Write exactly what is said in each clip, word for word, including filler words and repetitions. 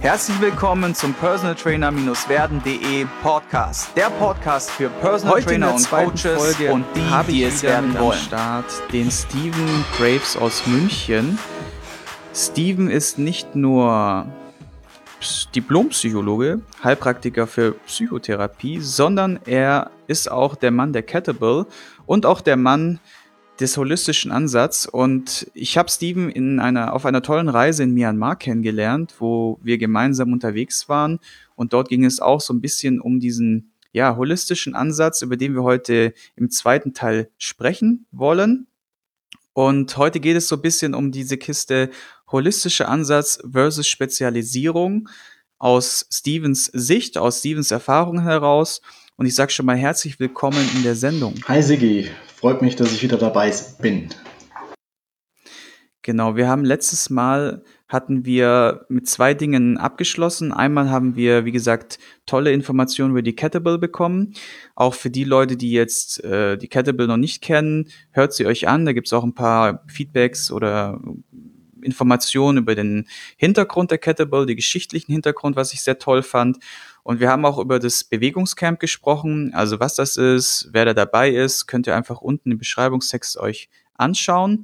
Herzlich willkommen zum Personal Trainer Werden punkt de Podcast. Der Podcast für Personal Heute Trainer in der und zweiten Coaches Folge und die, habe die ich es wieder werden mit wollen. am Start den Steven Graves aus München. Steven ist nicht nur Diplompsychologe, Heilpraktiker für Psychotherapie, sondern er ist auch der Mann der Kettlebell und auch der Mann des holistischen Ansatz. Und ich habe Steven in einer, auf einer tollen Reise in Myanmar kennengelernt, wo wir gemeinsam unterwegs waren. Und dort ging es auch so ein bisschen um diesen ja, holistischen Ansatz, über den wir heute im zweiten Teil sprechen wollen. Und heute geht es so ein bisschen um diese Kiste holistischer Ansatz versus Spezialisierung aus Stevens Sicht, aus Stevens Erfahrung heraus. Und ich sage schon mal herzlich willkommen in der Sendung. Hi Sigi, freut mich, dass ich wieder dabei bin. Genau, wir haben letztes Mal hatten wir mit zwei Dingen abgeschlossen. Einmal haben wir, wie gesagt, tolle Informationen über die Kettlebell bekommen. Auch für die Leute, die jetzt äh, die Kettlebell noch nicht kennen, hört sie euch an. Da gibt's auch ein paar Feedbacks oder Informationen über den Hintergrund der Kettlebell, den geschichtlichen Hintergrund, was ich sehr toll fand. Und wir haben auch über das Bewegungscamp gesprochen. Also was das ist, wer da dabei ist, könnt ihr einfach unten im Beschreibungstext euch anschauen.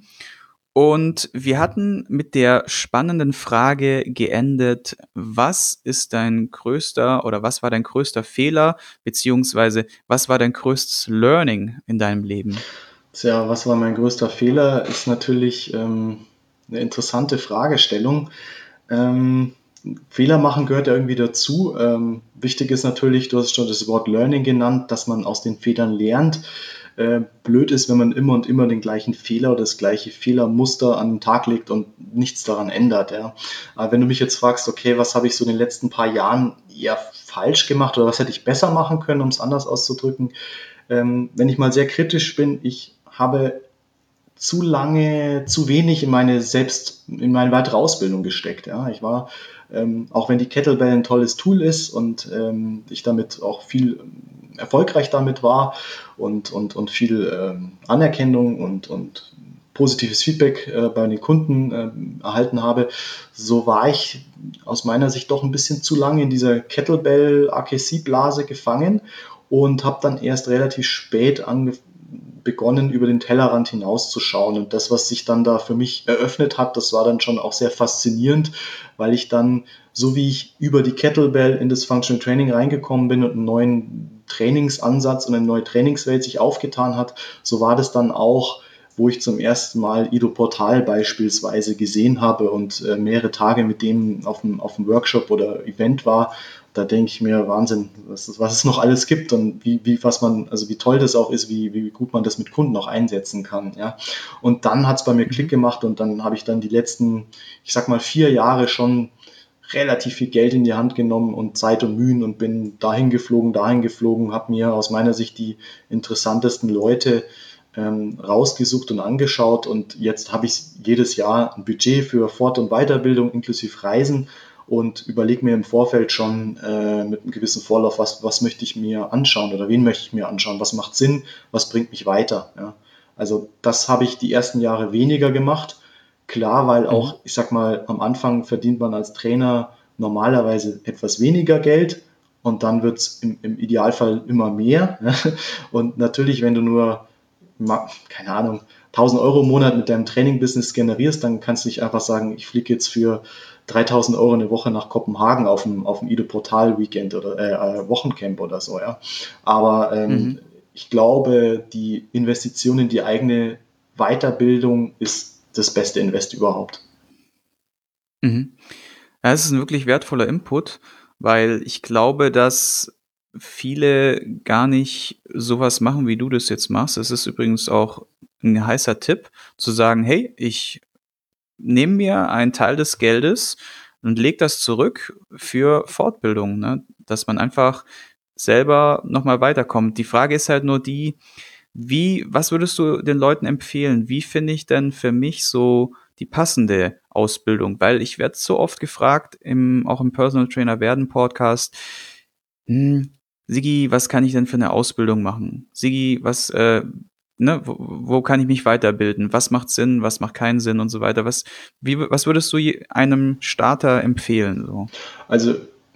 Und wir hatten mit der spannenden Frage geendet, was ist dein größter oder was war dein größter Fehler, beziehungsweise was war dein größtes Learning in deinem Leben? Tja, was war mein größter Fehler, ist natürlich ähm, eine interessante Fragestellung. Ähm, Fehler machen gehört ja irgendwie dazu. Ähm, wichtig ist natürlich, du hast schon das Wort Learning genannt, dass man aus den Fehlern lernt. Äh, blöd ist, wenn man immer und immer den gleichen Fehler oder das gleiche Fehlermuster an den Tag legt und nichts daran ändert. Ja. Aber wenn du mich jetzt fragst, okay, was habe ich so in den letzten paar Jahren eher falsch gemacht oder was hätte ich besser machen können, um es anders auszudrücken, ähm, wenn ich mal sehr kritisch bin, ich habe zu lange, zu wenig in meine selbst, in meine weitere Ausbildung gesteckt. Ja, ich war, ähm, auch wenn die Kettlebell ein tolles Tool ist und ähm, ich damit auch viel erfolgreich damit war und, und, und viel ähm, Anerkennung und, und positives Feedback äh, bei den Kunden äh, erhalten habe, so war ich aus meiner Sicht doch ein bisschen zu lange in dieser Kettlebell-A K C-Blase gefangen und habe dann erst relativ spät angefangen, begonnen, über den Tellerrand hinauszuschauen. Und das, was sich dann da für mich eröffnet hat, das war dann schon auch sehr faszinierend, weil ich dann, so wie ich über die Kettlebell in das Functional Training reingekommen bin und einen neuen Trainingsansatz und eine neue Trainingswelt sich aufgetan hat, so war das dann auch, wo ich zum ersten Mal Ido Portal beispielsweise gesehen habe und äh, mehrere Tage mit dem auf dem, auf dem Workshop oder Event war. Da denke ich mir, Wahnsinn, was, was es noch alles gibt und wie, wie, was man, also wie toll das auch ist, wie, wie gut man das mit Kunden auch einsetzen kann. Ja. Und dann hat es bei mir Klick gemacht und dann habe ich dann die letzten, ich sag mal, vier Jahre schon relativ viel Geld in die Hand genommen und Zeit und Mühen und bin dahin geflogen, dahin geflogen, habe mir aus meiner Sicht die interessantesten Leute ähm, rausgesucht und angeschaut und jetzt habe ich jedes Jahr ein Budget für Fort- und Weiterbildung inklusive Reisen und überlege mir im Vorfeld schon äh, mit einem gewissen Vorlauf, was, was möchte ich mir anschauen oder wen möchte ich mir anschauen, was macht Sinn, was bringt mich weiter. Ja. Also das habe ich die ersten Jahre weniger gemacht. Klar, weil auch, mhm. ich sag mal, am Anfang verdient man als Trainer normalerweise etwas weniger Geld und dann wird es im, im Idealfall immer mehr. Und natürlich, wenn du nur, keine Ahnung, tausend Euro im Monat mit deinem Training-Business generierst, dann kannst du nicht einfach sagen, ich fliege jetzt für dreitausend Euro eine Woche nach Kopenhagen auf dem, auf dem Ido Portal Weekend oder äh, Wochencamp oder so. Ja. Aber ähm, mhm. ich glaube, die Investition in die eigene Weiterbildung ist das beste Invest überhaupt. Mhm. Ja, es ist ein wirklich wertvoller Input, weil ich glaube, dass viele gar nicht sowas machen, wie du das jetzt machst. Es ist übrigens auch ein heißer Tipp, zu sagen, hey, ich nehme mir einen Teil des Geldes und leg das zurück für Fortbildung, ne? Dass man einfach selber nochmal weiterkommt. Die Frage ist halt nur die, wie, was würdest du den Leuten empfehlen? Wie finde ich denn für mich so die passende Ausbildung? Weil ich werde so oft gefragt, im, auch im Personal Trainer werden Podcast, hm, Sigi, was kann ich denn für eine Ausbildung machen? Sigi, was, äh, ne, wo, wo kann ich mich weiterbilden? Was macht Sinn, was macht keinen Sinn und so weiter? Was, wie, was würdest du einem Starter empfehlen? So? Also,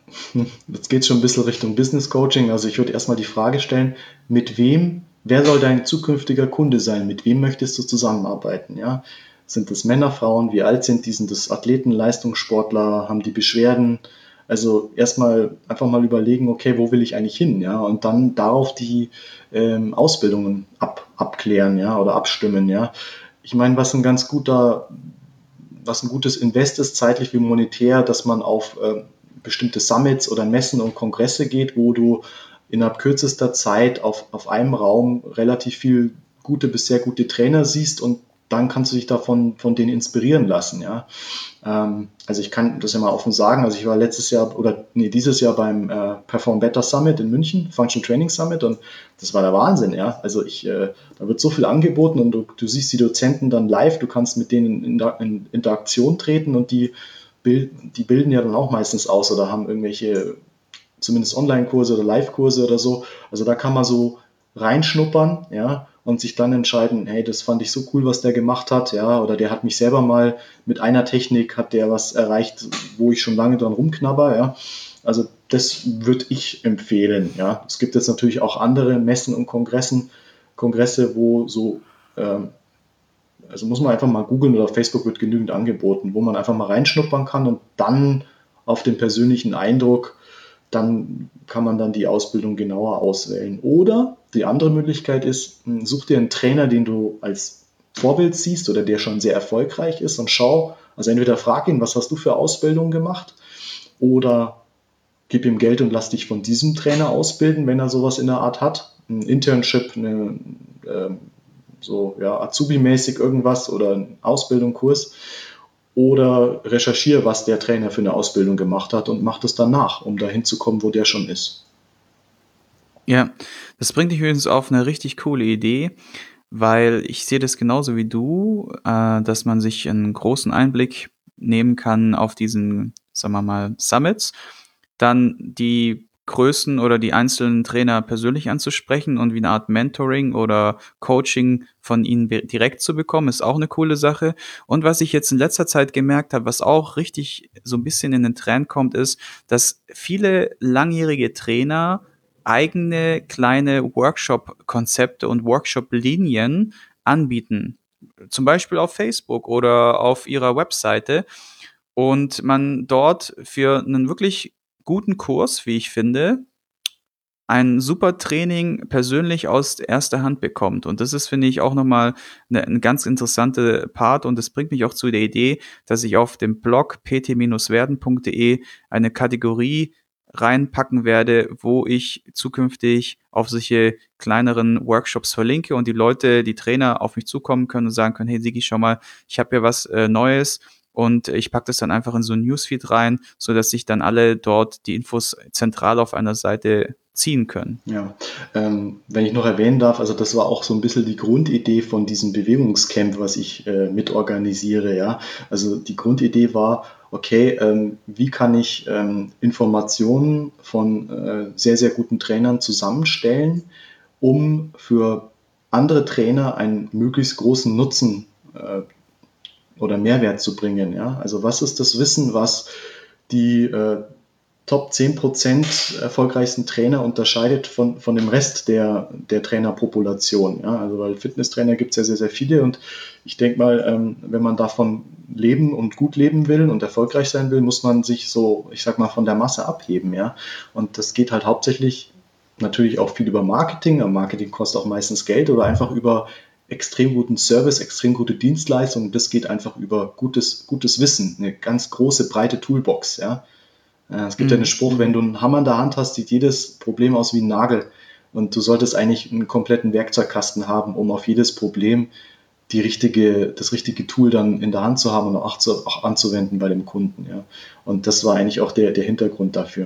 jetzt geht es schon ein bisschen Richtung Business Coaching. Also ich würde erstmal die Frage stellen, mit wem, wer soll dein zukünftiger Kunde sein? Mit wem möchtest du zusammenarbeiten? Ja? Sind das Männer, Frauen? Wie alt sind die? Sind das Athleten, Leistungssportler? Haben die Beschwerden? Also erstmal einfach mal überlegen, okay, wo will ich eigentlich hin? Ja? Und dann darauf die ähm, Ausbildungen ab, abklären, ja, oder abstimmen. Ja? Ich meine, was ein ganz guter, was ein gutes Invest ist, zeitlich wie monetär, dass man auf äh, bestimmte Summits oder Messen und Kongresse geht, wo du innerhalb kürzester Zeit auf, auf einem Raum relativ viel gute bis sehr gute Trainer siehst und dann kannst du dich davon von denen inspirieren lassen. Ja? Ähm, also ich kann das ja mal offen sagen, also ich war letztes Jahr oder nee, dieses Jahr beim äh, Perform Better Summit in München, Functional Training Summit, und das war der Wahnsinn. Ja? Also ich, äh, da wird so viel angeboten und du, du siehst die Dozenten dann live, du kannst mit denen in, in Interaktion treten und die die bilden ja dann auch meistens aus oder haben irgendwelche, zumindest Online-Kurse oder Live-Kurse oder so. Also da kann man so reinschnuppern, ja, und sich dann entscheiden, hey, das fand ich so cool, was der gemacht hat, ja, oder der hat mich selber mal mit einer Technik, hat der was erreicht, wo ich schon lange dran rumknabber, ja. Also das würde ich empfehlen, ja. Es gibt jetzt natürlich auch andere Messen und Kongressen, Kongresse, wo so ähm, also muss man einfach mal googeln oder auf Facebook wird genügend angeboten, wo man einfach mal reinschnuppern kann und dann auf den persönlichen Eindruck, dann kann man dann die Ausbildung genauer auswählen. Oder die andere Möglichkeit ist, such dir einen Trainer, den du als Vorbild siehst oder der schon sehr erfolgreich ist und schau, also entweder frag ihn, was hast du für Ausbildung gemacht, oder gib ihm Geld und lass dich von diesem Trainer ausbilden, wenn er sowas in der Art hat. Ein Internship, eine äh, so ja, Azubi-mäßig irgendwas oder einen Ausbildungskurs, oder recherchiere, was der Trainer für eine Ausbildung gemacht hat und mach das dann nach, um dahin zu kommen, wo der schon ist. Ja, das bringt dich übrigens auf eine richtig coole Idee, weil ich sehe das genauso wie du, äh, dass man sich einen großen Einblick nehmen kann auf diesen, sagen wir mal, Summits, dann die Größen oder die einzelnen Trainer persönlich anzusprechen und wie eine Art Mentoring oder Coaching von ihnen be- direkt zu bekommen, ist auch eine coole Sache. Und was ich jetzt in letzter Zeit gemerkt habe, was auch richtig so ein bisschen in den Trend kommt, ist, dass viele langjährige Trainer eigene kleine Workshop-Konzepte und Workshop-Linien anbieten. Zum Beispiel auf Facebook oder auf ihrer Webseite. Und man dort für einen wirklich guten Kurs, wie ich finde, ein super Training persönlich aus erster Hand bekommt. Und das ist, finde ich, auch nochmal eine, ein ganz interessante Part. Und das bringt mich auch zu der Idee, dass ich auf dem Blog p t werden punkt d e eine Kategorie reinpacken werde, wo ich zukünftig auf solche kleineren Workshops verlinke und die Leute, die Trainer auf mich zukommen können und sagen können, hey Sigi, schau mal, ich habe hier was äh, Neues. Und ich packe das dann einfach in so ein Newsfeed rein, so dass sich dann alle dort die Infos zentral auf einer Seite ziehen können. Ja, ähm, wenn ich noch erwähnen darf, also das war auch so ein bisschen die Grundidee von diesem Bewegungscamp, was ich äh, mitorganisiere, ja. Also die Grundidee war, okay, ähm, wie kann ich ähm, Informationen von äh, sehr, sehr guten Trainern zusammenstellen, um für andere Trainer einen möglichst großen Nutzen äh, oder Mehrwert zu bringen. Ja? Also was ist das Wissen, was die äh, Top zehn Prozent erfolgreichsten Trainer unterscheidet von, von dem Rest der, der Trainerpopulation. Ja? Also weil Fitnesstrainer gibt es ja sehr, sehr viele, und ich denke mal, ähm, wenn man davon leben und gut leben will und erfolgreich sein will, muss man sich so, ich sag mal, von der Masse abheben. Ja? Und das geht halt hauptsächlich natürlich auch viel über Marketing, aber Marketing kostet auch meistens Geld, oder einfach über extrem guten Service, extrem gute Dienstleistungen. Das geht einfach über gutes, gutes Wissen, eine ganz große, breite Toolbox. Ja. Es gibt mhm. ja einen Spruch, wenn du einen Hammer in der Hand hast, sieht jedes Problem aus wie ein Nagel. Und du solltest eigentlich einen kompletten Werkzeugkasten haben, um auf jedes Problem die richtige, das richtige Tool dann in der Hand zu haben und auch, zu, auch anzuwenden bei dem Kunden. Ja. Und das war eigentlich auch der, der Hintergrund dafür.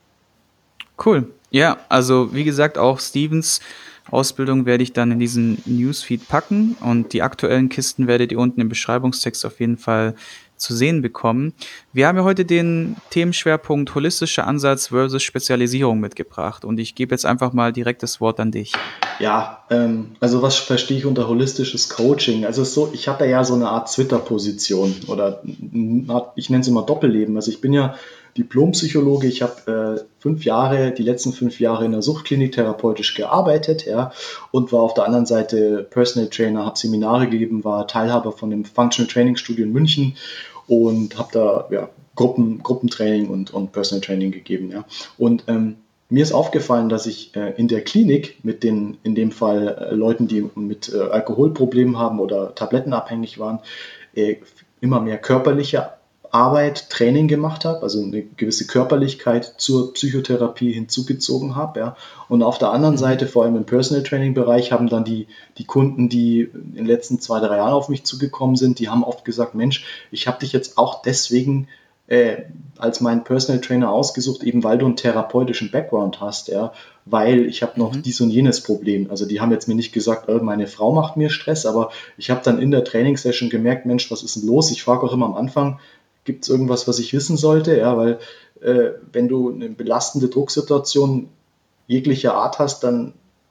Cool. Ja, also wie gesagt, auch Stevens Ausbildung werde ich dann in diesen Newsfeed packen, und die aktuellen Kisten werdet ihr unten im Beschreibungstext auf jeden Fall zu sehen bekommen. Wir haben ja heute den Themenschwerpunkt holistischer Ansatz versus Spezialisierung mitgebracht und ich gebe jetzt einfach mal direkt das Wort an dich. Ja, ähm, also was verstehe ich unter holistisches Coaching? Also es ist so, ich habe ja so eine Art Twitter-Position oder eine Art, ich nenne es immer Doppelleben. Also ich bin ja Diplompsychologe, ich habe äh, fünf Jahre, die letzten fünf Jahre in der Suchtklinik therapeutisch gearbeitet, ja, und war auf der anderen Seite Personal Trainer, habe Seminare gegeben, war Teilhaber von dem Functional Training Studio in München und habe da ja, Gruppen, Gruppentraining und, und Personal Training gegeben, ja. Und ähm, mir ist aufgefallen, dass ich äh, in der Klinik mit den, in dem Fall äh, Leuten, die mit äh, Alkoholproblemen haben oder tablettenabhängig waren, äh, immer mehr körperliche Arbeit, Training gemacht habe, also eine gewisse Körperlichkeit zur Psychotherapie hinzugezogen habe. Ja. Und auf der anderen Seite, vor allem im Personal Training Bereich, haben dann die, die Kunden, die in den letzten zwei, drei Jahren auf mich zugekommen sind, die haben oft gesagt, Mensch, ich habe dich jetzt auch deswegen äh, als meinen Personal Trainer ausgesucht, eben weil du einen therapeutischen Background hast, ja, weil ich habe noch mhm. dies und jenes Problem. Also die haben jetzt mir nicht gesagt, äh, meine Frau macht mir Stress, aber ich habe dann in der Trainingssession gemerkt, Mensch, was ist denn los? Ich frage auch immer am Anfang, gibt es irgendwas, was ich wissen sollte? Ja, weil äh, wenn du eine belastende Drucksituation jeglicher Art hast, dann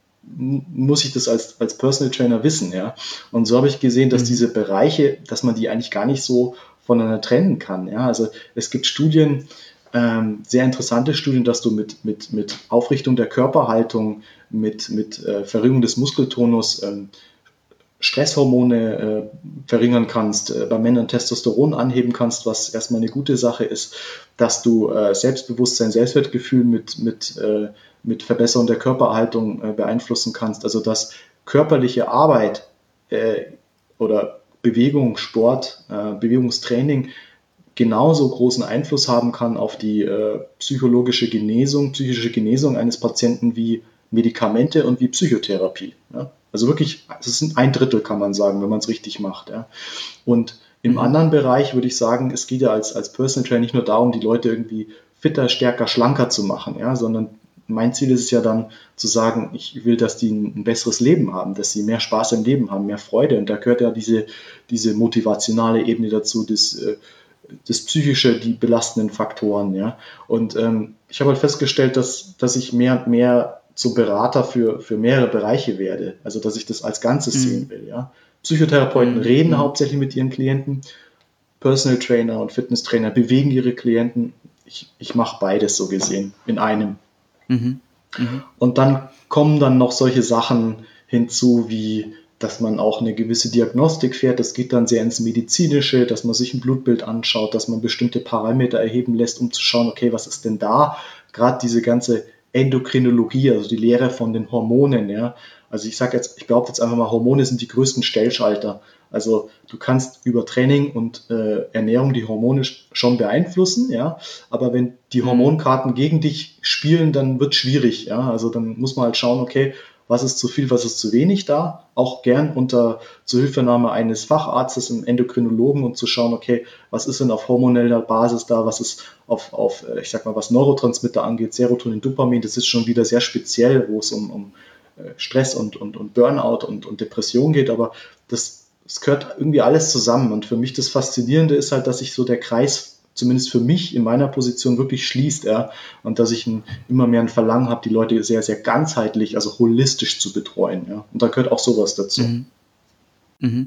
muss ich das als, als Personal Trainer wissen. Ja? Und so habe ich gesehen, dass mhm. diese Bereiche, dass man die eigentlich gar nicht so voneinander trennen kann. Ja? Also es gibt Studien, ähm, sehr interessante Studien, dass du mit, mit, mit Aufrichtung der Körperhaltung, mit, mit äh, Verringerung des Muskeltonus, ähm, Stresshormone äh, verringern kannst, äh, bei Männern Testosteron anheben kannst, was erstmal eine gute Sache ist, dass du äh, Selbstbewusstsein, Selbstwertgefühl mit, mit, äh, mit Verbesserung der Körperhaltung äh, beeinflussen kannst. Also dass körperliche Arbeit äh, oder Bewegung, Sport, äh, Bewegungstraining genauso großen Einfluss haben kann auf die äh, psychologische Genesung, psychische Genesung eines Patienten wie Medikamente und wie Psychotherapie. Ja? Also wirklich, es ist ein Drittel, kann man sagen, wenn man es richtig macht. Ja. Und im mhm. anderen Bereich würde ich sagen, es geht ja als, als Personal Trainer nicht nur darum, die Leute irgendwie fitter, stärker, schlanker zu machen, ja, sondern mein Ziel ist es ja dann zu sagen, ich will, dass die ein, ein besseres Leben haben, dass sie mehr Spaß im Leben haben, mehr Freude. Und da gehört ja diese, diese motivationale Ebene dazu, das, das psychische, die belastenden Faktoren. Ja. Und ähm, ich habe halt festgestellt, dass, dass ich mehr und mehr zum Berater für, für mehrere Bereiche werde. Also, dass ich das als Ganzes mhm. sehen will. Ja. Psychotherapeuten mhm. reden mhm. hauptsächlich mit ihren Klienten, Personal Trainer und Fitnesstrainer bewegen ihre Klienten. Ich, ich mache beides so gesehen in einem. Mhm. Mhm. Und dann kommen dann noch solche Sachen hinzu, wie dass man auch eine gewisse Diagnostik fährt. Das geht dann sehr ins Medizinische, dass man sich ein Blutbild anschaut, dass man bestimmte Parameter erheben lässt, um zu schauen, okay, was ist denn da? Gerade diese ganze Endokrinologie, also die Lehre von den Hormonen, ja. Also ich sage jetzt, ich behaupte jetzt einfach mal, Hormone sind die größten Stellschalter. Also du kannst über Training und äh, Ernährung die Hormone schon beeinflussen, ja. Aber wenn die Hormonkarten gegen dich spielen, dann wird es schwierig, ja. Also dann muss man halt schauen, okay, was ist zu viel, was ist zu wenig da, auch gern unter Zuhilfenahme eines Facharztes, einem Endokrinologen, und zu schauen, okay, was ist denn auf hormoneller Basis da, was ist auf, auf ich sag mal, was Neurotransmitter angeht, Serotonin, Dopamin, das ist schon wieder sehr speziell, wo es um, um Stress und, und, und Burnout und, und Depression geht, aber das, das gehört irgendwie alles zusammen, und für mich das Faszinierende ist halt, dass sich so der Kreis zumindest für mich in meiner Position wirklich schließt, ja, und dass ich ein, immer mehr ein Verlangen habe, die Leute sehr, sehr ganzheitlich, also holistisch zu betreuen, ja, und da gehört auch sowas dazu. Mhm. Mhm.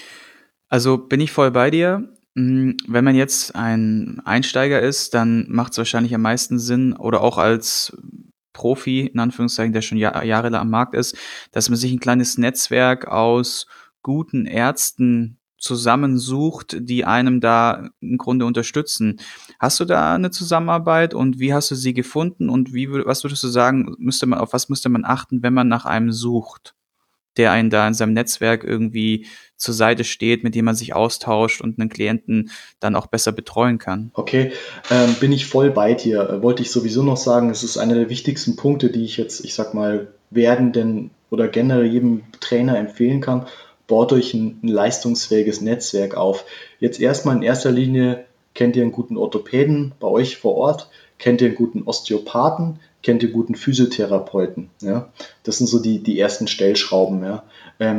Also bin ich voll bei dir. Wenn man jetzt ein Einsteiger ist, dann macht es wahrscheinlich am meisten Sinn, oder auch als Profi, in Anführungszeichen, der schon Jahr, jahrelang am Markt ist, dass man sich ein kleines Netzwerk aus guten Ärzten zusammensucht, die einem da im Grunde unterstützen. Hast du da eine Zusammenarbeit und wie hast du sie gefunden und wie, was würdest du sagen, müsste man, auf was müsste man achten, wenn man nach einem sucht, der einen da in seinem Netzwerk irgendwie zur Seite steht, mit dem man sich austauscht und einen Klienten dann auch besser betreuen kann? Okay, ähm, bin ich voll bei dir. Äh, wollte ich sowieso noch sagen, es ist einer der wichtigsten Punkte, die ich jetzt, ich sag mal, werdenden oder generell jedem Trainer empfehlen kann. Baut euch ein, ein leistungsfähiges Netzwerk auf. Jetzt erstmal in erster Linie, kennt ihr einen guten Orthopäden bei euch vor Ort? Kennt ihr einen guten Osteopathen? Kennt ihr guten Physiotherapeuten? Ja? Das sind so die, die ersten Stellschrauben. Ja? Ähm,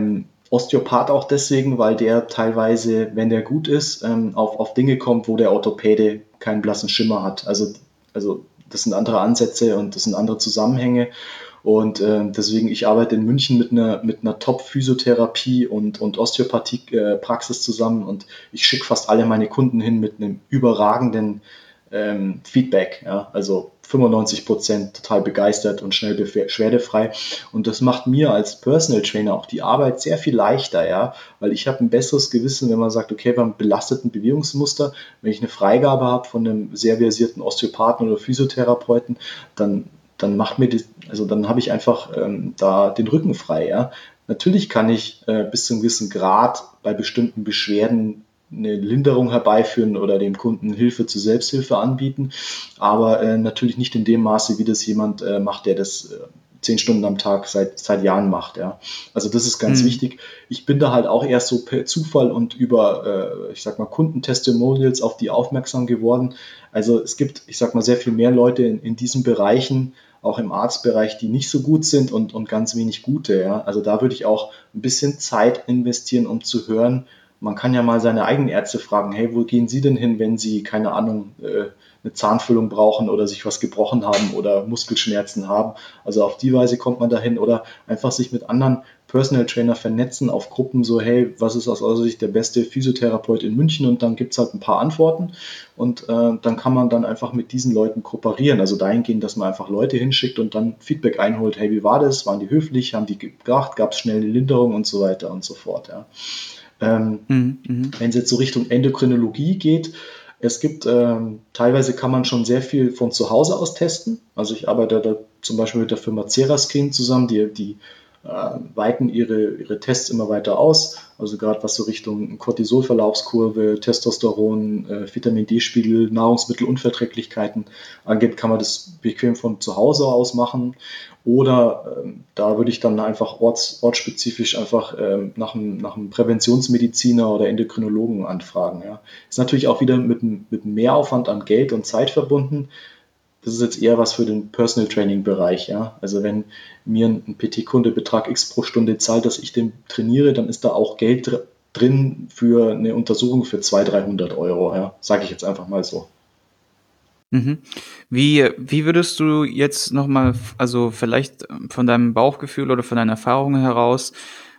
Osteopath auch deswegen, weil der teilweise, wenn der gut ist, ähm, auf, auf Dinge kommt, wo der Orthopäde keinen blassen Schimmer hat. Also, also das sind andere Ansätze und das sind andere Zusammenhänge. Und äh, deswegen, ich arbeite in München mit einer, mit einer Top-Physiotherapie und, und Osteopathie-Praxis zusammen und ich schicke fast alle meine Kunden hin mit einem überragenden ähm, Feedback. Ja? Also fünfundneunzig Prozent total begeistert und schnell beschwerdefrei. Und das macht mir als Personal Trainer auch die Arbeit sehr viel leichter, ja, weil ich habe ein besseres Gewissen, wenn man sagt, okay, beim belasteten Bewegungsmuster, wenn ich eine Freigabe habe von einem sehr versierten Osteopathen oder Physiotherapeuten, dann dann macht mir das, also dann habe ich einfach ähm, da den Rücken frei, ja. Natürlich kann ich äh, bis zu einem gewissen Grad bei bestimmten Beschwerden eine Linderung herbeiführen oder dem Kunden Hilfe zur Selbsthilfe anbieten, aber äh, natürlich nicht in dem Maße, wie das jemand äh, macht, der das äh, zehn Stunden am Tag seit, seit Jahren macht, ja. Also das ist ganz Hm. wichtig. Ich bin da halt auch erst so per Zufall und über, äh, ich sag mal, Kundentestimonials auf die aufmerksam geworden. Also es gibt, ich sag mal, sehr viel mehr Leute in, in diesen Bereichen, auch im Arztbereich, die nicht so gut sind und, und ganz wenig gute. Ja? Also da würde ich auch ein bisschen Zeit investieren, um zu hören. Man kann ja mal seine eigenen Ärzte fragen, hey, wo gehen Sie denn hin, wenn Sie, keine Ahnung, eine Zahnfüllung brauchen oder sich was gebrochen haben oder Muskelschmerzen haben. Also auf die Weise kommt man dahin oder einfach sich mit anderen Personal Trainer vernetzen auf Gruppen, so hey, was ist aus eurer Sicht der beste Physiotherapeut in München und dann gibt es halt ein paar Antworten und äh, dann kann man dann einfach mit diesen Leuten kooperieren, also dahingehend, dass man einfach Leute hinschickt und dann Feedback einholt, hey, wie war das, waren die höflich, haben die gebracht, gab es schnell eine Linderung und so weiter und so fort. Ja. Ähm, Mhm. Mhm. wenn es jetzt so Richtung Endokrinologie geht, es gibt, ähm, teilweise kann man schon sehr viel von zu Hause aus testen. Also ich arbeite da zum Beispiel mit der Firma Ceraskin zusammen, die, die äh, weiten ihre, ihre Tests immer weiter aus. Also gerade was so Richtung Cortisolverlaufskurve, Testosteron, äh, Vitamin D-Spiegel, Nahrungsmittelunverträglichkeiten angeht, kann man das bequem von zu Hause aus machen. Oder ähm, da würde ich dann einfach orts, ortsspezifisch einfach ähm, nach, einem, nach einem Präventionsmediziner oder Endokrinologen anfragen. Ja. Ist natürlich auch wieder mit, mit Mehraufwand an Geld und Zeit verbunden. Das ist jetzt eher was für den Personal Training Bereich. Ja. Also wenn mir ein P T-Kunde Betrag X pro Stunde zahlt, dass ich den trainiere, dann ist da auch Geld dr- drin für eine Untersuchung für zweihundert, dreihundert Euro. Ja. Sage ich jetzt einfach mal so. Mhm. Wie, wie würdest du jetzt nochmal, also vielleicht ähm, von deinem Bauchgefühl oder von deinen Erfahrungen heraus,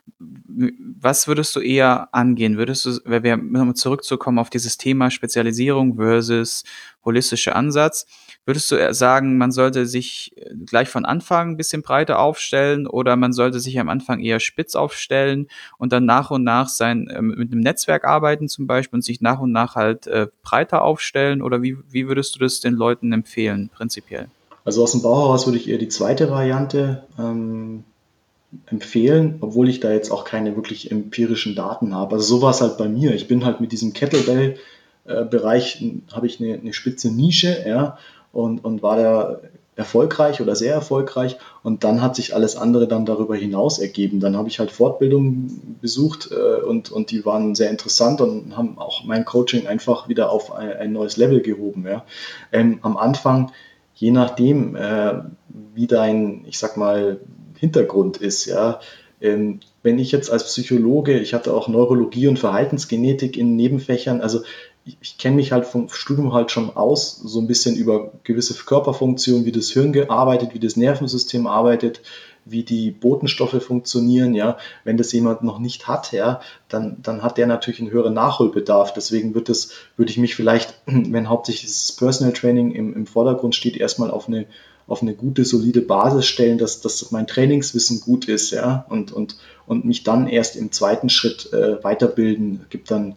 w- was würdest du eher angehen? Würdest du, wenn wir nochmal zurückzukommen auf dieses Thema Spezialisierung versus holistischer Ansatz, würdest du eher sagen, man sollte sich äh, gleich von Anfang ein bisschen breiter aufstellen oder man sollte sich am Anfang eher spitz aufstellen und dann nach und nach sein, ähm, mit einem Netzwerk arbeiten zum Beispiel und sich nach und nach halt äh, breiter aufstellen oder wie, wie würdest du das den Leuten empfehlen, prinzipiell? Also aus dem Bauch heraus würde ich eher die zweite Variante ähm, empfehlen, obwohl ich da jetzt auch keine wirklich empirischen Daten habe. Also so war es halt bei mir. Ich bin halt mit diesem Kettlebell-Bereich, äh, habe ich eine, eine spitze Nische, ja, und, und war da erfolgreich oder sehr erfolgreich und dann hat sich alles andere dann darüber hinaus ergeben. Dann habe ich halt Fortbildungen besucht äh, und, und die waren sehr interessant und haben auch mein Coaching einfach wieder auf ein, ein neues Level gehoben. Ja. Ähm, am Anfang, je nachdem, äh, wie dein, ich sag mal, Hintergrund ist, ja. Ähm, wenn ich jetzt als Psychologe, ich hatte auch Neurologie und Verhaltensgenetik in Nebenfächern, also ich, ich kenne mich halt vom Studium halt schon aus, so ein bisschen über gewisse Körperfunktionen, wie das Hirn arbeitet, wie das Nervensystem arbeitet, wie die Botenstoffe funktionieren, ja. Wenn das jemand noch nicht hat, ja, dann, dann hat der natürlich einen höheren Nachholbedarf. Deswegen wird das, würde ich mich vielleicht, wenn hauptsächlich das Personal Training im, im Vordergrund steht, erstmal auf eine auf eine gute, solide Basis stellen, dass, dass mein Trainingswissen gut ist, ja, und, und, und mich dann erst im zweiten Schritt äh, weiterbilden. Gibt dann,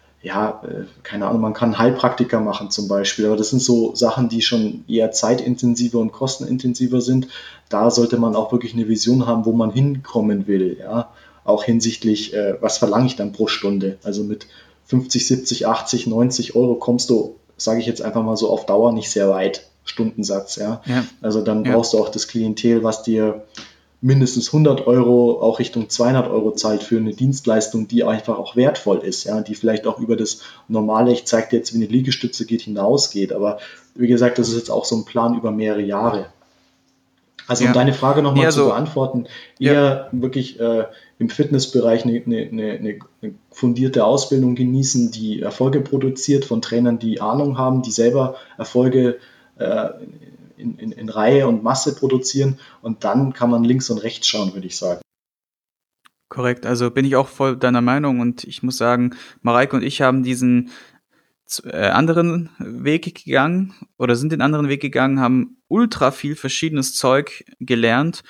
ja, äh, keine Ahnung, man kann Heilpraktiker machen zum Beispiel, aber das sind so Sachen, die schon eher zeitintensiver und kostenintensiver sind. Da sollte man auch wirklich eine Vision haben, wo man hinkommen will, ja, auch hinsichtlich, äh, was verlange ich dann pro Stunde. Also mit fünfzig, siebzig, achtzig, neunzig Euro kommst du, sage ich jetzt einfach mal so, auf Dauer nicht sehr weit. Stundensatz, ja. Ja, Also dann ja. brauchst du auch das Klientel, was dir mindestens hundert Euro, auch Richtung zweihundert Euro zahlt für eine Dienstleistung, die einfach auch wertvoll ist, ja, die vielleicht auch über das normale, ich zeige dir jetzt, wie eine Liegestütze geht, hinausgeht. Aber wie gesagt, das ist jetzt auch so ein Plan über mehrere Jahre. Also Ja. um deine Frage nochmal Nee, also, zu beantworten, ja, eher wirklich äh, im Fitnessbereich eine, eine, eine, eine fundierte Ausbildung genießen, die Erfolge produziert von Trainern, die Ahnung haben, die selber Erfolge äh, in, in, in Reihe und Masse produzieren und dann kann man links und rechts schauen, würde ich sagen. korrekt. Also bin ich auch voll deiner Meinung und ich muss sagen, Mareike und ich haben diesen z- äh, anderen Weg gegangen oder sind den anderen Weg gegangen, haben ultra viel verschiedenes Zeug gelernt.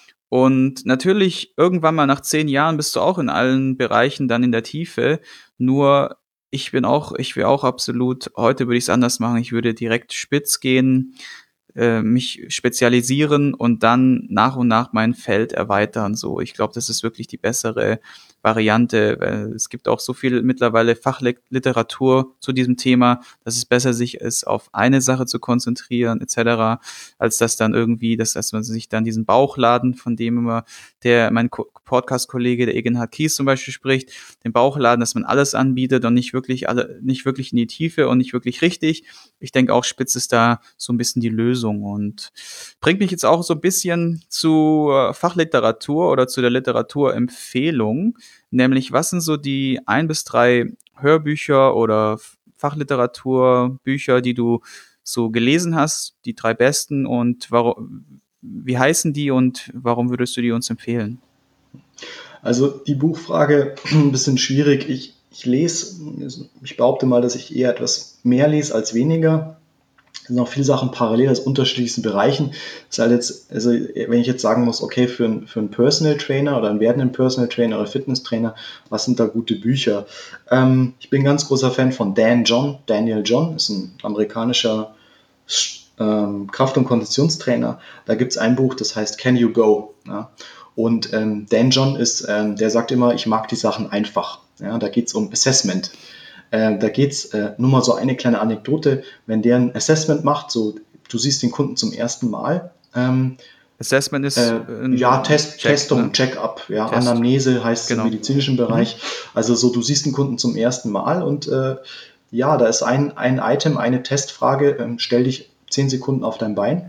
Und natürlich, irgendwann mal nach zehn Jahren bist du auch in allen Bereichen dann in der Tiefe. Nur ich bin auch, ich will auch absolut, heute würde ich es anders machen. Ich würde direkt spitz gehen, äh, mich spezialisieren und dann nach und nach mein Feld erweitern. So, ich glaube, das ist wirklich die bessere Variante, weil es gibt auch so viel mittlerweile Fachliteratur zu diesem Thema, dass es besser sich ist, auf eine Sache zu konzentrieren, et cetera, als dass dann irgendwie, dass, dass man sich dann diesen Bauchladen, von dem immer der mein Ko- Podcast-Kollege, der Egenhard Kies zum Beispiel spricht, den Bauchladen, dass man alles anbietet und nicht wirklich alle, nicht wirklich in die Tiefe und nicht wirklich richtig. Ich denke auch, Spitz ist da so ein bisschen die Lösung und bringt mich jetzt auch so ein bisschen zu äh, Fachliteratur oder zu der Literaturempfehlung, nämlich was sind so die ein bis drei Hörbücher oder Fachliteraturbücher, die du so gelesen hast, die drei besten und warum, wie heißen die und warum würdest du die uns empfehlen? Also die Buchfrage ein bisschen schwierig. Ich, ich lese, ich behaupte mal, dass ich eher etwas mehr lese als weniger. Es sind auch viele Sachen parallel aus unterschiedlichsten Bereichen. Das ist halt jetzt, also wenn ich jetzt sagen muss, okay, für, einen- für einen Personal Trainer oder einen werdenden Personal Trainer oder Fitnesstrainer, was sind da gute Bücher? Ähm, ich bin ein ganz großer Fan von Dan John. Daniel John ist ein amerikanischer ähm, Kraft- und Konditionstrainer. Da gibt es ein Buch, das heißt Can You Go? Ja? Und ähm, Dan John ist, ähm, der sagt immer, ich mag die Sachen einfach. Ja? Da geht es um Assessment. Äh, da geht es, äh, nur mal so eine kleine Anekdote, wenn der ein Assessment macht, so du siehst den Kunden zum ersten Mal, ähm, Assessment ist äh, ja, ein Test, Check, Testung, ne? Check-up, ja, Test, Anamnese heißt es im genau. medizinischen Bereich. Mhm. Also so, du siehst den Kunden zum ersten Mal und äh, ja, da ist ein, ein Item, eine Testfrage, ähm, stell dich zehn Sekunden auf dein Bein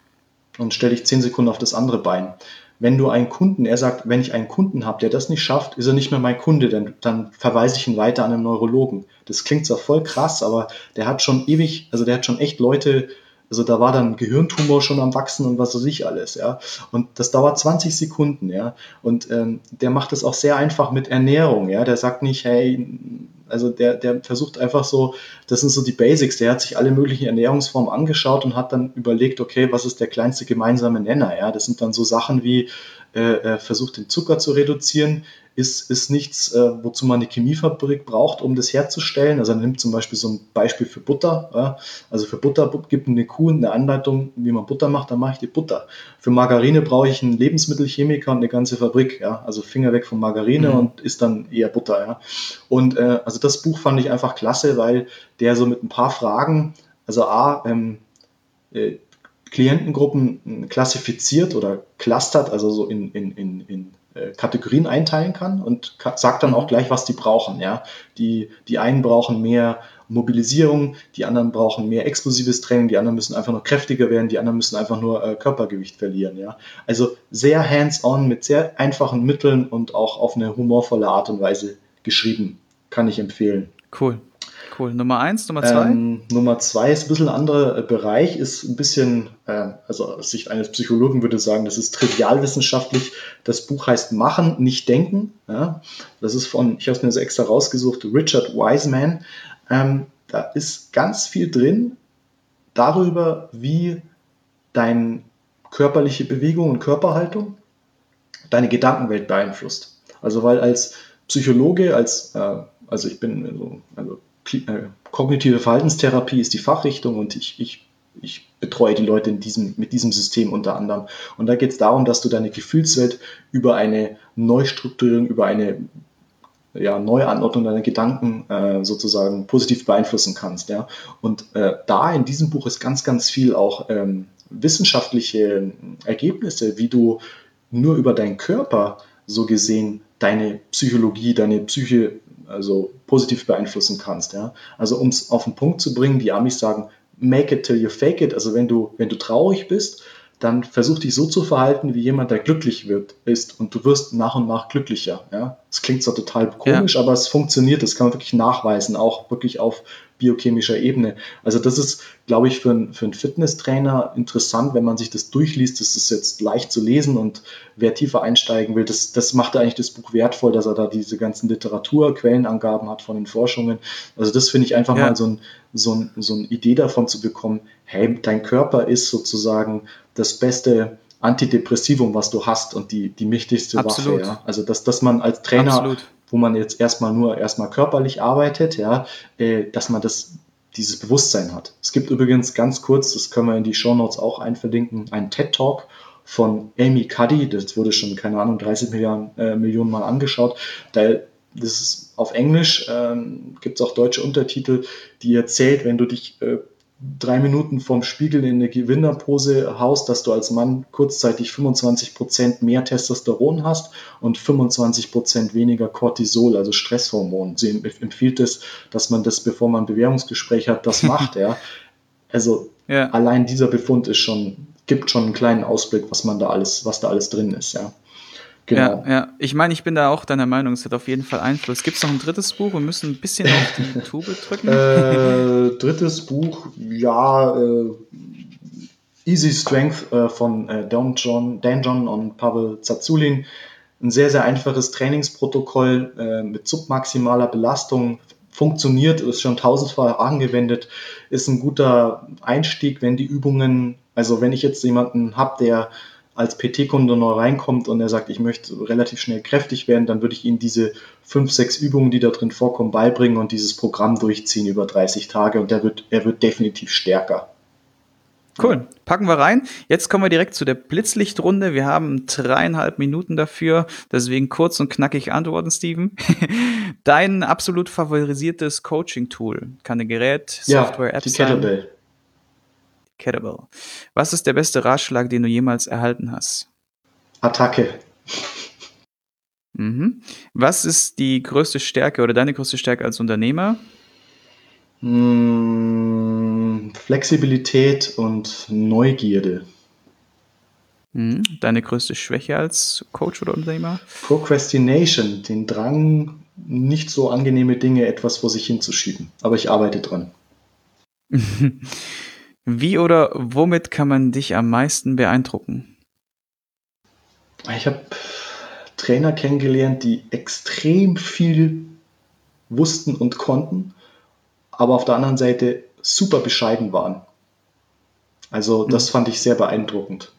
und stell dich zehn Sekunden auf das andere Bein. Wenn du einen Kunden, er sagt, wenn ich einen Kunden habe, der das nicht schafft, ist er nicht mehr mein Kunde, denn dann verweise ich ihn weiter an einen Neurologen. Das klingt zwar voll krass, aber der hat schon ewig, also der hat schon echt Leute, also da war dann ein Gehirntumor schon am Wachsen und was weiß ich alles, ja. Und das dauert zwanzig Sekunden, ja. Und ähm, der macht es auch sehr einfach mit Ernährung, ja. Der sagt nicht, hey, also der, der versucht einfach so, das sind so die Basics. Der hat sich alle möglichen Ernährungsformen angeschaut und hat dann überlegt, okay, was ist der kleinste gemeinsame Nenner? Ja, das sind dann so Sachen wie, äh, er versucht den Zucker zu reduzieren, ist, ist nichts, äh, wozu man eine Chemiefabrik braucht, um das herzustellen. Also er nimmt zum Beispiel so ein Beispiel für Butter. Ja? Also für Butter gibt eine Kuh eine Anleitung, wie man Butter macht, dann mache ich die Butter. Für Margarine brauche ich einen Lebensmittelchemiker und eine ganze Fabrik. Ja? Also Finger weg von Margarine Mhm. und ist dann eher Butter. Ja? Und äh, also das Buch fand ich einfach klasse, weil der so mit ein paar Fragen, also A, ähm, äh, Klientengruppen klassifiziert oder clustert, also so in, in, in, in äh, Kategorien einteilen kann und ka- sagt dann auch Mhm. gleich, was die brauchen. Ja? Die, die einen brauchen mehr Mobilisierung, die anderen brauchen mehr explosives Training, die anderen müssen einfach nur kräftiger werden, die anderen müssen einfach nur äh, Körpergewicht verlieren. Ja? Also sehr hands-on mit sehr einfachen Mitteln und auch auf eine humorvolle Art und Weise geschrieben. Kann ich empfehlen. Cool. Cool. Nummer eins, Nummer zwei? Ähm, Nummer zwei ist ein bisschen ein anderer äh, Bereich, ist ein bisschen, äh, also aus Sicht eines Psychologen würde ich sagen, das ist trivialwissenschaftlich. Das Buch heißt Machen, nicht Denken. Ja? Das ist von, ich habe es mir so extra rausgesucht, Richard Wiseman. Ähm, da ist ganz viel drin darüber, wie deine körperliche Bewegung und Körperhaltung deine Gedankenwelt beeinflusst. Also weil als Psychologe, als, äh, also ich bin so, also äh, kognitive Verhaltenstherapie ist die Fachrichtung und ich, ich, ich betreue die Leute in diesem, mit diesem System unter anderem. Und da geht es darum, dass du deine Gefühlswelt über eine Neustrukturierung, über eine ja, Neuanordnung deiner Gedanken äh, sozusagen positiv beeinflussen kannst. Ja? Und äh, da in diesem Buch ist ganz, ganz viel auch ähm, wissenschaftliche Ergebnisse, wie du nur über deinen Körper so gesehen deine Psychologie, deine Psyche also positiv beeinflussen kannst. Ja? Also um es auf den Punkt zu bringen, die Amis sagen, make it till you fake it. Also wenn du, wenn du traurig bist, dann versuch dich so zu verhalten wie jemand, der glücklich wird, ist und du wirst nach und nach glücklicher. Ja? Das klingt zwar total komisch, ja. aber es funktioniert, das kann man wirklich nachweisen, auch wirklich auf biochemischer Ebene. Also das ist, glaube ich, für, ein, für einen Fitnesstrainer interessant, wenn man sich das durchliest. Das ist jetzt leicht zu lesen und wer tiefer einsteigen will, das, das macht eigentlich das Buch wertvoll, dass er da diese ganzen Literatur, Quellenangaben hat von den Forschungen. Also das finde ich einfach ja. mal so, ein, so, ein, so eine Idee davon zu bekommen, hey, dein Körper ist sozusagen das beste Antidepressivum, was du hast und die, die mächtigste Absolut. Waffe. Ja? Also dass, dass man als Trainer, Absolut. wo man jetzt erstmal nur erstmal körperlich arbeitet, ja, äh, dass man das, dieses Bewusstsein hat. Es gibt übrigens ganz kurz, das können wir in die Shownotes auch einverlinken, einen TED-Talk von Amy Cuddy, das wurde schon, keine Ahnung, dreißig Milliarden, äh, Millionen Mal angeschaut. Da, das ist auf Englisch, ähm, gibt es auch deutsche Untertitel, die erzählt, wenn du dich äh, drei Minuten vorm Spiegel in eine Gewinnerpose haust, dass du als Mann kurzzeitig fünfundzwanzig Prozent mehr Testosteron hast und fünfundzwanzig Prozent weniger Cortisol, also Stresshormon. Sie empfiehlt es, dass man das, bevor man ein Bewerbungsgespräch hat, das macht. Ja. Also ja. allein dieser Befund ist schon, gibt schon einen kleinen Ausblick, was man da alles, was da alles drin ist. Ja. Genau. Ja, ja, ich meine, ich bin da auch deiner Meinung, es hat auf jeden Fall Einfluss. Gibt es noch ein drittes Buch? Wir müssen ein bisschen auf die Tube drücken. Äh, drittes Buch, ja, äh, Easy Strength äh, von äh, Dan John, Dan John und Pavel Tsatsouline. Ein sehr, sehr einfaches Trainingsprotokoll äh, mit submaximaler Belastung. Funktioniert, ist schon tausendfach angewendet, ist ein guter Einstieg, wenn die Übungen, also wenn ich jetzt jemanden habe, der als P T-Kunde neu reinkommt und er sagt, ich möchte relativ schnell kräftig werden, dann würde ich ihm diese fünf, sechs Übungen, die da drin vorkommen, beibringen und dieses Programm durchziehen über dreißig Tage und der wird, er wird definitiv stärker. Cool, ja. Packen wir rein. Jetzt kommen wir direkt zu der Blitzlichtrunde. Wir haben dreieinhalb Minuten dafür, deswegen kurz und knackig antworten, Steven. Dein absolut favorisiertes Coaching-Tool? Kann ein Gerät, Software, ja, App die sein? Kettlebell. Kettlebell. Was ist der beste Ratschlag, den du jemals erhalten hast? Attacke. Mhm. Was ist die größte Stärke oder deine größte Stärke als Unternehmer? Hm, Flexibilität und Neugierde. Mhm. Deine größte Schwäche als Coach oder Unternehmer? Procrastination, den Drang, nicht so angenehme Dinge etwas vor sich hinzuschieben. Aber ich arbeite dran. Wie oder womit kann man dich am meisten beeindrucken? Ich habe Trainer kennengelernt, die extrem viel wussten und konnten, aber auf der anderen Seite super bescheiden waren. Also das fand ich sehr beeindruckend.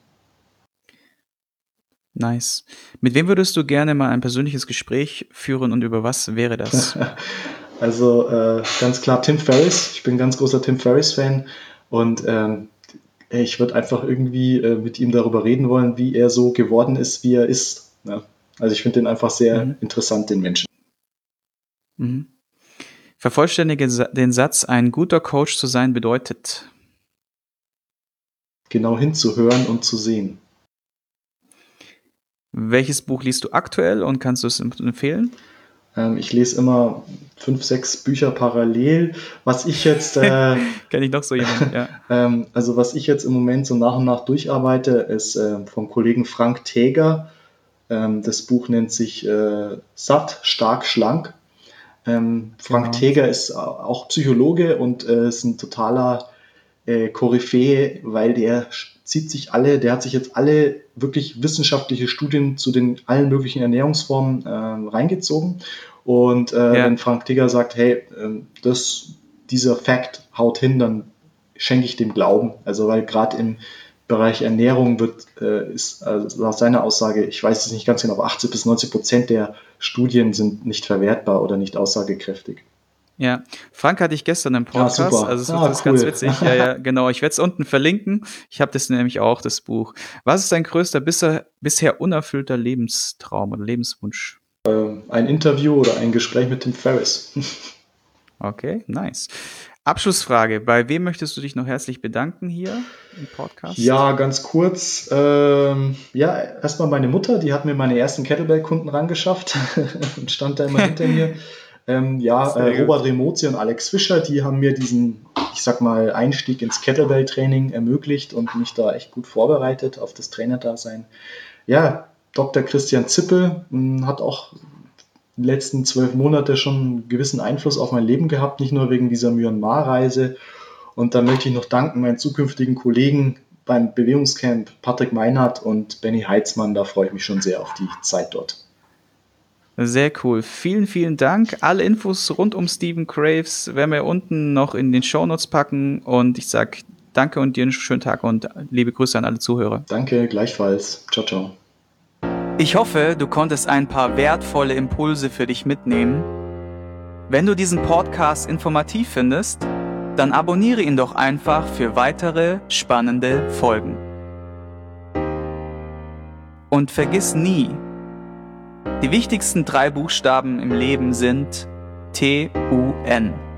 Nice. Mit wem würdest du gerne mal ein persönliches Gespräch führen und über was wäre das? Also äh, ganz klar Tim Ferriss. Ich bin ein ganz großer Tim Ferriss-Fan. Und ähm, ich würde einfach irgendwie äh, mit ihm darüber reden wollen, wie er so geworden ist, wie er ist. Ja. Also ich finde den einfach sehr mhm. interessant, den Menschen. Mhm. Vervollständige den Satz, ein guter Coach zu sein bedeutet? Genau hinzuhören und zu sehen. Welches Buch liest du aktuell und kannst du es empfehlen? Ich lese immer fünf, sechs Bücher parallel. Was ich jetzt... Äh, Kenn ich noch so jemanden, ja. ähm, also was ich jetzt im Moment so nach und nach durcharbeite, ist äh, vom Kollegen Frank Täger. Ähm, das Buch nennt sich äh, Satt, stark, schlank. Ähm, Frank genau. Täger ist auch Psychologe und äh, ist ein totaler äh, Koryphäe, weil der zieht sich alle, der hat sich jetzt alle wirklich wissenschaftliche Studien zu den allen möglichen Ernährungsformen äh, reingezogen. Und äh, ja. wenn Frank Täger sagt, hey, äh, das, dieser Fact haut hin, dann schenke ich dem Glauben. Also weil gerade im Bereich Ernährung wird, äh, ist also laut seiner Aussage, ich weiß es nicht ganz genau, aber achtzig bis neunzig Prozent der Studien sind nicht verwertbar oder nicht aussagekräftig. Ja, Frank hatte ich gestern im Podcast, ja, super. also es ah, ist cool. ganz witzig. Ja, ja, genau. Ich werde es unten verlinken. Ich habe das nämlich auch, das Buch. Was ist dein größter bisher, bisher unerfüllter Lebenstraum oder Lebenswunsch? Ähm, ein Interview oder ein Gespräch mit Tim Ferriss. Okay, nice. Abschlussfrage, bei wem möchtest du dich noch herzlich bedanken hier im Podcast? Ja, ganz kurz. Ähm, ja, erstmal meine Mutter, die hat mir meine ersten Kettlebell-Kunden rangeschafft und stand da immer hinter mir. Ähm, ja, äh, Robert Remozzi und Alex Fischer, die haben mir diesen, ich sag mal, Einstieg ins Kettlebell-Training ermöglicht und mich da echt gut vorbereitet auf das Trainerdasein. Ja, Doktor Christian Zippel mh, hat auch die letzten zwölf Monate schon einen gewissen Einfluss auf mein Leben gehabt, nicht nur wegen dieser Myanmar-Reise. Und da möchte ich noch danken meinen zukünftigen Kollegen beim Bewegungscamp, Patrick Meinhardt und Benny Heitzmann. Da freue ich mich schon sehr auf die Zeit dort. Sehr cool. Vielen, vielen Dank. Alle Infos rund um Stephen Graves werden wir unten noch in den Shownotes packen. Und ich sage danke und dir einen schönen Tag und liebe Grüße an alle Zuhörer. Danke, gleichfalls. Ciao, ciao. Ich hoffe, du konntest ein paar wertvolle Impulse für dich mitnehmen. Wenn du diesen Podcast informativ findest, dann abonniere ihn doch einfach für weitere spannende Folgen. Und vergiss nie, die wichtigsten drei Buchstaben im Leben sind T U N.